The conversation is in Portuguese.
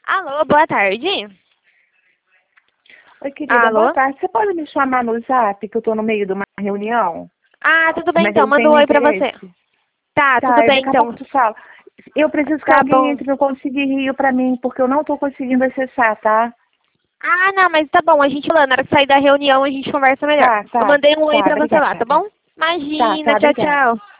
Alô, boa tarde. Oi, querida, Alô? boa tarde. Você pode me chamar no Zap, que eu estou no meio de uma reunião? Ah, tudo bem Mas então, eu manda um tenho oi pra você. interesse. Tá, tudo Tá, e bem daqui a pouco então. tu fala. Eu preciso que Tá alguém bom. entre para eu conseguir Rio para mim, porque eu não estou conseguindo acessar, tá? Ah, não, mas tá bom, a gente falando, na hora que sair da reunião a gente conversa melhor. Tá, Eu tá, mandei um oi tá, pra você lá, tá obrigada. bom? Tá, Imagina, tá, tchau, obrigada. tchau.